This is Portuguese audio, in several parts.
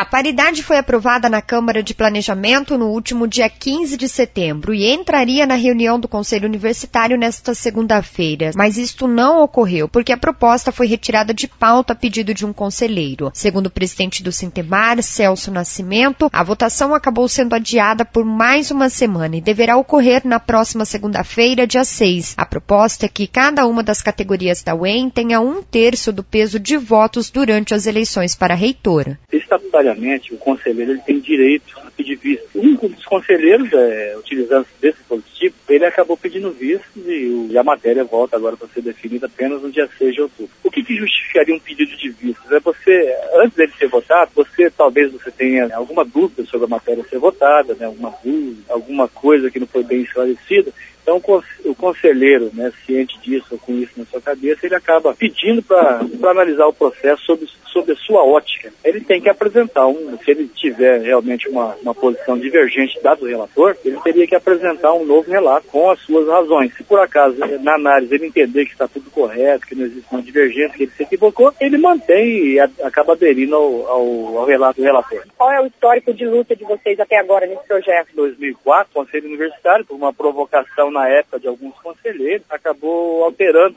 A paridade foi aprovada na Câmara de Planejamento no último dia 15 de setembro e entraria na reunião do Conselho Universitário nesta segunda-feira, mas isto não ocorreu porque a proposta foi retirada de pauta a pedido de um conselheiro. Segundo o presidente do Sintemar, Celso Nascimento, a votação acabou sendo adiada por mais uma semana e deverá ocorrer na próxima segunda-feira, dia 6. A proposta é que cada uma das categorias da UEM tenha 1/3 do peso de votos durante as eleições para reitor. Estatutariamente, o conselheiro ele tem direito a pedir vistos. Um dos conselheiros, utilizando desse dispositivo, ele acabou pedindo vistos e a matéria volta agora para ser definida apenas no dia 6 de outubro. O que justificaria um pedido de vistos? É você, antes dele ser votado, talvez você tenha alguma dúvida sobre a matéria ser votada, né, alguma coisa que não foi bem esclarecida. Então, o conselheiro, né, ciente disso ou com isso na sua cabeça, ele acaba pedindo para analisar o processo sob a sua ótica. Ele tem que apresentar se ele tiver realmente uma posição divergente dado o relator, ele teria que apresentar um novo relato com as suas razões. Se por acaso, na análise, ele entender que está tudo correto, que não existe uma divergência, que ele se equivocou, ele mantém e acaba aderindo ao relato do relator. Qual é o histórico de luta de vocês até agora nesse projeto? Em 2004, o Conselho Universitário, por uma provocação na época de alguns conselheiros, acabou alterando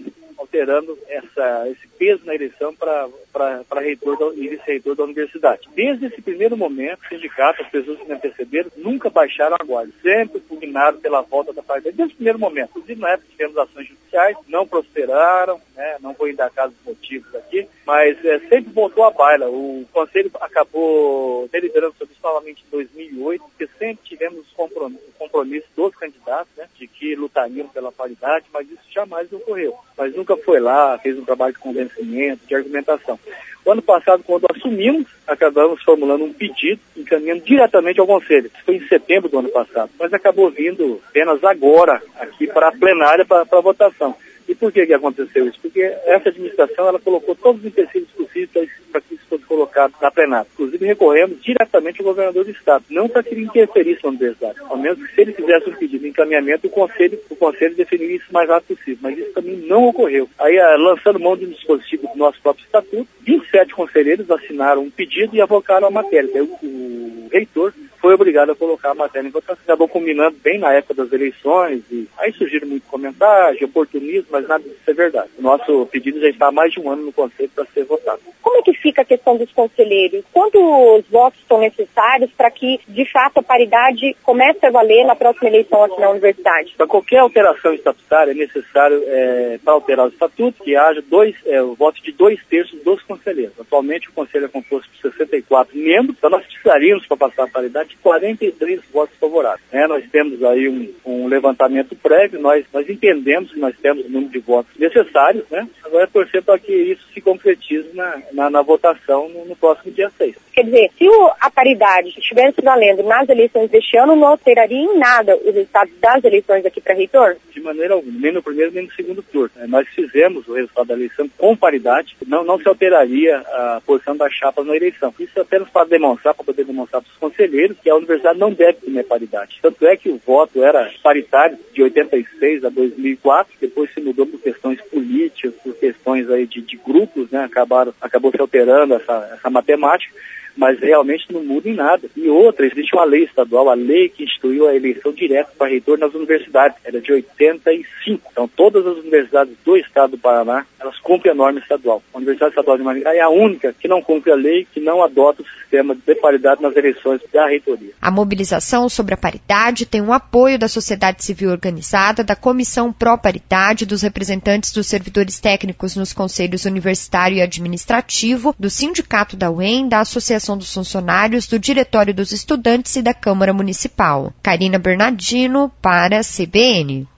esse peso na eleição para reitor e vice-reitor da universidade. Desde esse primeiro momento, o sindicato, as pessoas que me antecederam, nunca baixaram a guarda, sempre pugnaram pela volta da paridade, desde o primeiro momento. Inclusive, na época tivemos ações judiciais, não prosperaram, né, não vou dar casos motivos aqui, mas sempre voltou à baila. O Conselho acabou deliberando sobre isso novamente em 2008, porque sempre tivemos compromisso dos candidatos, né, de que lutariam pela paridade, mas isso jamais ocorreu. Mas nunca foi lá, fez um trabalho de convencimento, de argumentação. O ano passado, quando assumimos, acabamos formulando um pedido, encaminhando diretamente ao Conselho. Isso foi em setembro do ano passado, mas acabou vindo apenas agora, aqui para a plenária, para a votação. E por que aconteceu isso? Porque essa administração, ela colocou todos os empecilhos possíveis para que isso fosse colocado na plenária. Inclusive, recorremos diretamente ao governador do Estado, não para que ele interferisse na universidade. Ao menos que se ele fizesse um pedido de encaminhamento, o Conselho definiria isso o mais rápido possível. Mas isso também não ocorreu. Aí, lançando mão de um dispositivo do nosso próprio estatuto, 27 conselheiros assinaram um pedido e avocaram a matéria. Daí, o reitor foi obrigado a colocar a matéria em votação. Acabou combinando bem na época das eleições, e aí surgiram muito comentário, oportunismo, mas nada disso é verdade. O nosso pedido já está há mais de um ano no Conselho para ser votado. Como é que fica a questão dos conselheiros? Quantos votos são necessários para que, de fato, a paridade comece a valer na próxima eleição aqui na universidade? Para qualquer alteração estatutária, é necessário, para alterar o estatuto, que haja o voto de 2/3 dos conselheiros. Atualmente, o Conselho é composto por 64 membros, então nós precisaríamos, para passar a paridade, de 43 votos favoráveis. Nós temos aí um levantamento prévio, nós entendemos que nós temos o número de votos necessários, né? Agora é torcer para que isso se concretize na votação no próximo dia 6. Quer dizer, se a paridade estivesse valendo nas eleições deste ano, não alteraria em nada os resultados das eleições aqui para reitor? De maneira alguma, nem no primeiro nem no segundo turno. Nós fizemos o resultado da eleição com paridade, não se alteraria a posição das chapas na eleição. Isso apenas para poder demonstrar para os conselheiros que a universidade não deve ter paridade. Tanto é que o voto era paritário de 86 a 2004, depois se mudou por questões políticas, por questões aí de grupos, né? Acabou se alterando essa matemática, mas realmente não muda em nada. E outra, existe uma lei estadual, a lei que instituiu a eleição direta para reitor nas universidades, era de 85. Então, todas as universidades do estado do Paraná, elas cumprem a norma estadual. A Universidade Estadual de Maringá é a única que não cumpre a lei, que não adota o sistema de paridade nas eleições da reitoria. A mobilização sobre a paridade tem o apoio da sociedade civil organizada, da Comissão Pró-Paridade, dos representantes dos servidores técnicos nos conselhos universitário e administrativo, do Sindicato da UEM, da Associação dos Funcionários, do Diretório dos Estudantes e da Câmara Municipal. Karina Bernardino, para a CBN.